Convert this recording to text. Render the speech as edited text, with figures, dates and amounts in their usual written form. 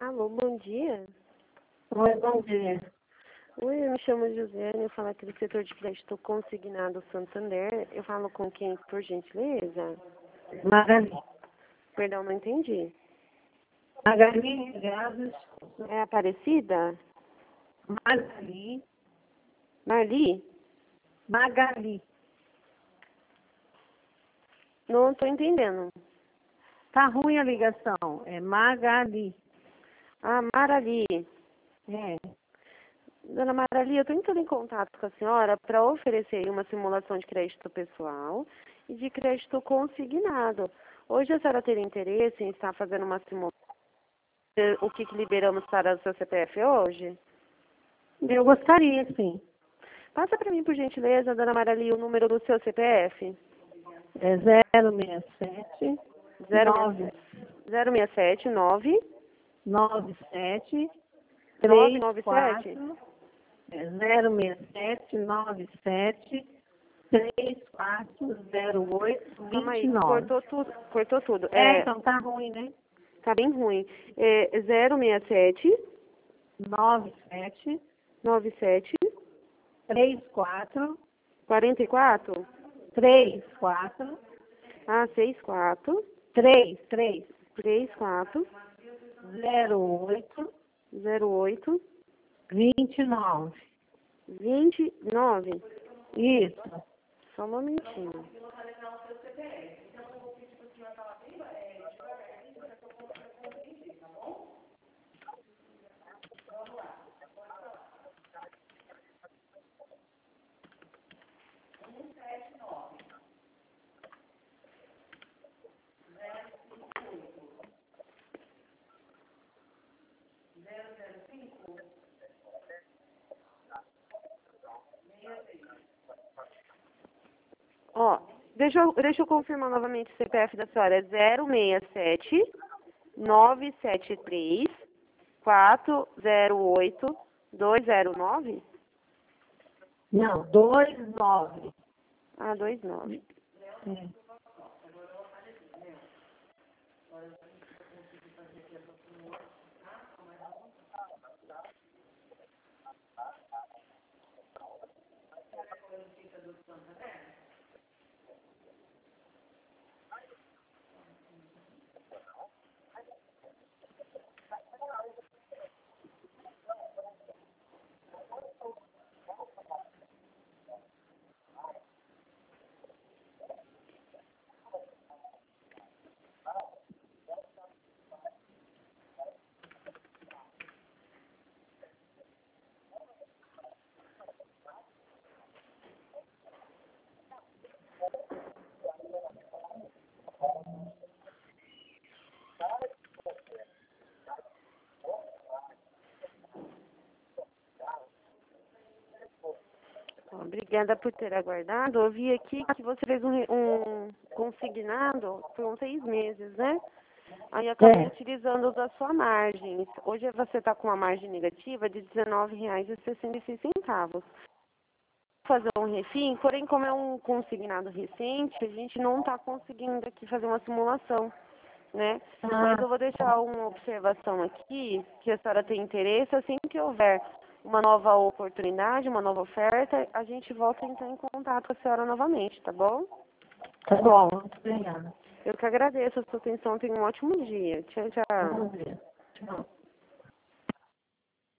Alô, bom dia. Oi, bom dia. Oi, eu me chamo Josiane, eu falo aqui do setor de crédito consignado Santander. Eu falo com quem, por gentileza? Magali. Perdão, não entendi. Magali Ligados. É Aparecida? Magali. Marli? Magali. Não estou entendendo. Tá ruim a ligação. É Magali. Ah, Marali. É. Dona Marali, eu estou entrando em contato com a senhora para oferecer aí uma simulação de crédito pessoal e de crédito consignado. Hoje a senhora teria interesse em estar fazendo uma simulação? O que liberamos para o seu CPF hoje? Eu gostaria, sim. Passa para mim, por gentileza, dona Marali, o número do seu CPF. É 067 9 067 9 97 997. 34 067 97 3408 Calma aí, 29. cortou tudo. Então tá ruim, né? Tá bem ruim. 067 97 97 34 44 34 64 33 34 08 08 29. 29. Isso. Só um momentinho. Ó, deixa eu confirmar novamente o CPF da senhora. É 067 973 408 209? Não, 29. Ah, 29. É. Ó, obrigada por ter aguardado. Eu vi aqui que você fez um consignado por uns 6 meses, né? Aí acabou utilizando da sua margem. Hoje você está com uma margem negativa de R$19,66. Fazer um refim, porém como é um consignado recente, a gente não está conseguindo aqui fazer uma simulação, né? Mas eu vou deixar uma observação aqui, que a senhora tem interesse, assim que houver uma nova oportunidade, uma nova oferta, a gente volta a entrar em contato com a senhora novamente, tá bom? Tá bom, muito obrigada. Eu que agradeço a sua atenção, tenha um ótimo dia. Tchau, tchau. Bom dia. Tchau.